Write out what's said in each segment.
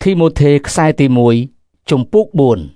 ធីម៉ូថេខ្សែទី1ជំពូក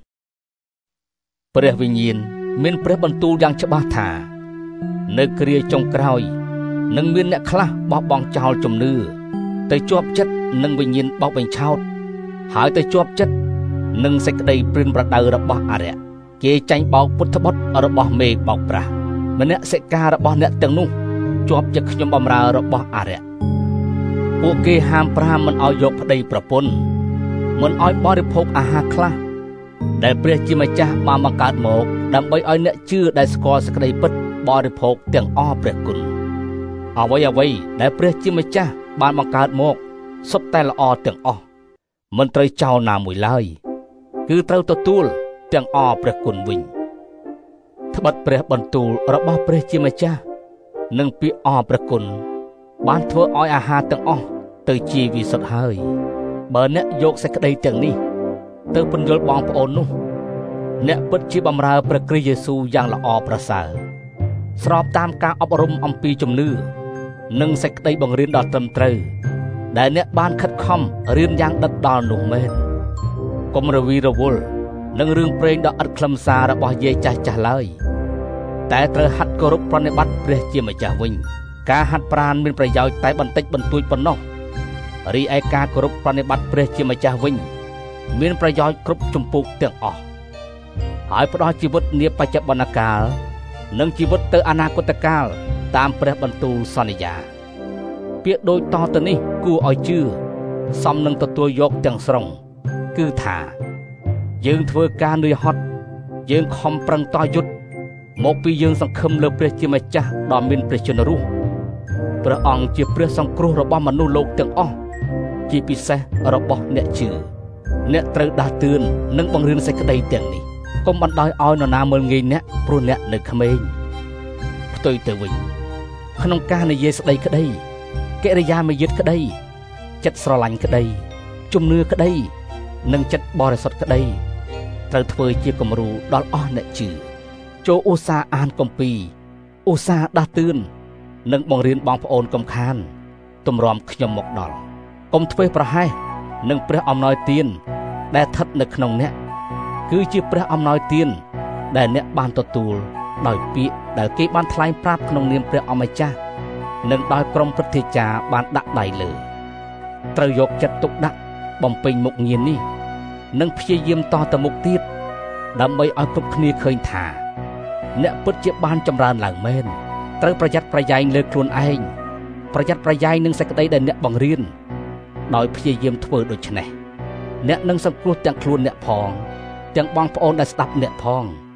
4ព្រះវិញ្ញាណមានព្រះបន្ទូលយ៉ាងច្បាស់ថានៅគ្រាចុងក្រោយនឹងមានអ្នកខ្លះបោះបង់ចោលជំនឿទៅជាប់ចិត្តនឹងវិញ្ញាណបោកបញ្ឆោតហើយទៅជាប់ចិត្តនឹងសេចក្តីព្រានប្រដៅរបស់អរិយគេចាញ់បោកពុទ្ធបុត្ររបស់មេបោកប្រាស់មនសិការរបស់អ្នកទាំងនោះជាប់ចិត្តខ្ញុំបម្រើរបស់អរិយពួកគេហាមប្រាមមិនឲ្យយកប្តីប្រពន្ធមិនឲ្យបរិភោគអាហារខ្លះដែលព្រះជាម្ចាស់បានបង្កើតមកដើម្បីឲ្យអ្នកជឿដែលស្គាល់សេចក្តីពិតបរិភោគទាំងអស់ព្រះគុណអ្វីដែលព្រះជាម្ចាស់បានបង្កើតមកសុទ្ធតែល្អទាំងអស់មិនត្រូវចោលណាមួយឡើយគឺត្រូវទទួលទាំងអស់ព្រះគុណវិញត្បិតព្រះបន្ទូលរបស់ព្រះជាម្ចាស់និងពាក្យអរព្រះគុណបានធ្វើឲ្យអាហារទាំងអស់ទៅជាវិសុទ្ធហើយបើអ្នកយកសេចក្តីទាំងនេះទៅពន្យល់បងប្អូននោះអ្នកពិតជាបម្រើព្រះគ្រីស្ទយេស៊ូវយ៉ាងល្អប្រសើរស្របតាមការអប់រំអំពីជំនឿនិងសេចក្តីបង្រៀនដ៏ត្រឹមត្រូវដែលអ្នកបានខិតខំរៀនយ៉ាងដិតដល់នោះមែនកុំរវីរវល់នឹងរឿងព្រេងដ៏ឥតខ្លឹមសាររបស់យាយចាស់ឡើយតែត្រូវហាត់គោរពប្រណិប័តព្រះជាម្ចាស់វិញការហាត់ប្រាណមានប្រយោជន៍តែបន្តិចបន្តួចប៉ុណ្ណោះរីឯការគោរពប្រណិប័តព្រះជាម្ចាស់វិញមានប្រយោជន៍គ្រប់ជំពូកទាំងអស់ហើយផ្ដល់ជីវិតនាបច្ចុប្បន្នកាលនិងជីវិតទៅអនាគតកាលតាមព្រះបន្ទូលសន្យាពាក្យដូចតទៅនេះគួរឲ្យជឿសមនឹងទទួលយកទាំងស្រុងគឺថាយើងធ្វើការនឿយហត់យើងខំប្រឹងតយុទ្ធមកពីយើងសង្ឃឹមលើព្រះជាម្ចាស់ដ៏មានព្រះជន្មរស់ព្រះអង្គជាព្រះសង្គ្រោះរបស់មនុស្សលោកទាំងអស់ជាពិសេសរបស់អ្នកជឿអ្នកត្រូវដាស់តឿននិងបង្រៀនសេចក្តីទាំងនេះកុំបណ្ដោយឲ្យនរណាមើលងាយអ្នកព្រោះអ្នកនៅក្មេងផ្ទុយទៅវិញក្នុងការនិយាយស្ដីក្តីកិរិយាមាយាទក្តីចិត្តស្រឡាញ់ក្តីជំនឿក្តីនិងចិត្តបរិសុទ្ធក្តីត្រូវធ្វើជាគំរូដល់អស់អ្នកជឿចូលឧស្សាហ៍អានគម្ពីរឧស្សាហ៍ដាស់តឿននិងបង្រៀនបងប្អូនកុំខានទម្រាំខ្ញុំមកដល់កុំធ្វេសប្រហែសនឹងព្រះអំណោយទានដែលស្ថិតនៅក្នុងអ្នកគឺជាព្រះអំណោយទានដែលអ្នកបានទទួលដោយពាក្យដែលគេបានថ្លែងប្រាប់ក្នុងនាមព្រះអម្ចាស់និងដោយក្រុមព្រឹទ្ធាចារ្យបានដាក់ដៃលើត្រូវយកចិត្តទុកដាក់បំពេញមុខងារនេះនិងព្យាយាមតទៅមុខទៀតដើម្បីឲ្យគ្រប់គ្នាឃើញថាអ្នកពិតជាបានចម្រើនឡើងមែនត្រូវប្រយ័ត្នប្រយែងលើខ្លួនឯងប្រយ័ត្នប្រយែងនឹងសេចក្តីដែលអ្នកបង្រៀនដោយព្យាយាមធ្វើដូច្នេះអ្នកនឹងសង្គ្រោះទាំងខ្លួនអ្នកផងទាំងបងប្អូនដែលស្ដាប់អ្នកផង